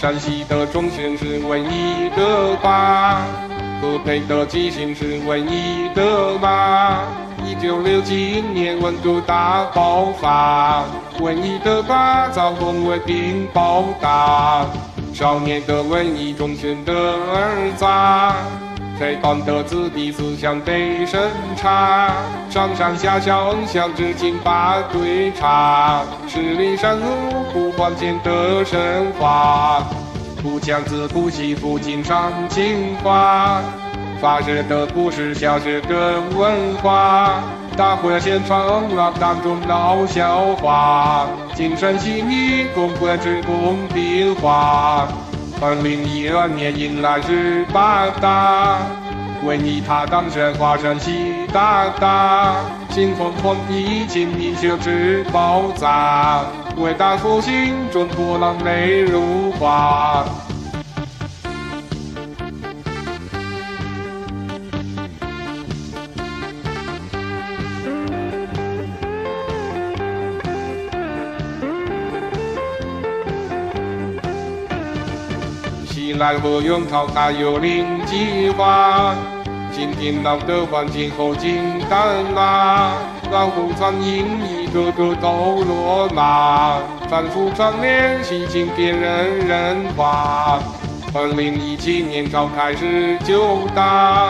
山西的中旬是唯一的花，河北的吉星是唯一的马。1967年温度大爆发，唯一的花遭封为冰雹大。少年的唯一中旬的儿杂，黑帮的子弟思想被审查，上山下乡向至今把对察，十里山河不还钱的神话，不讲自不惜负荆上情话，发射的不是小事的文化，大会现场让当中闹笑话，精神细腻公会之公平化。2012年迎来18大，为你他当选华山习大大，新风风疫情一秀之爆炸，伟大复兴中国浪泪如花。西南和永涛他有零计划，今天老的环境后金丹啦，老虎苍蝇一个个都落马，反复串联洗尽别人人话。2017年召开19大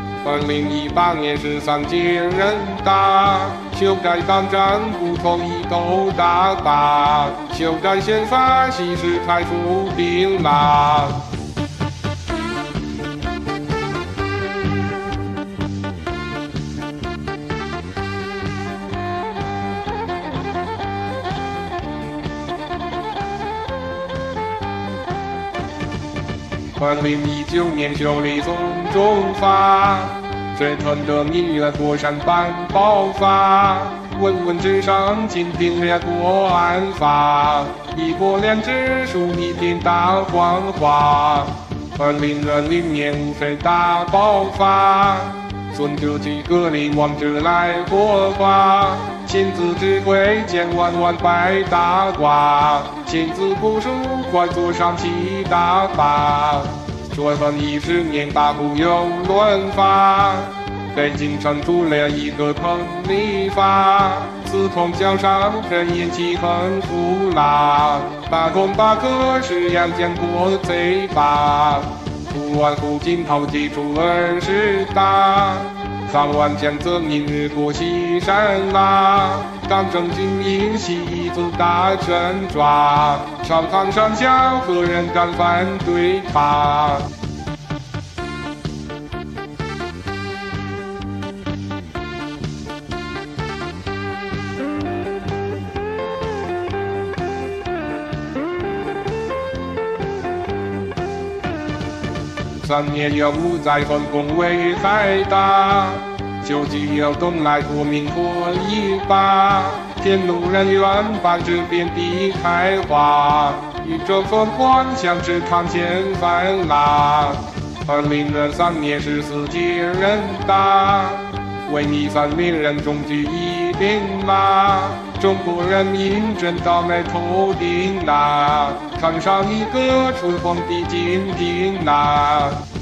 ，2018年13届人大，修改党章不同意都打靶，修改宪法稀释太出兵啦。2019年修理总中法，水豚的民怨火山般爆发，问问纸上金瓶列国安法，一国两制属一片大谎话。2020年无非大爆发，孙哲几个领王者来火化，亲自指挥千万万白大褂，亲自部署快坐上七大法。说2010年大不有乱发，北京城出了一个彭丽发，刺痛脚上人言气很腐辣，罢工罢课是杨建国贼把，不完附近炮击出20大，上万江泽民日过西山啦，党政军民系一次大阵抓，上堂上下何人敢反对他？3年有无再分工危害大，9季有东来国民活一把，天路人员半只遍地开花，宇宙疯狂像是堂前翻啦。2023年14届人大，为你30人中举一兵马，中国人民真倒霉透顶啦，看上一个春风的金瓶啦。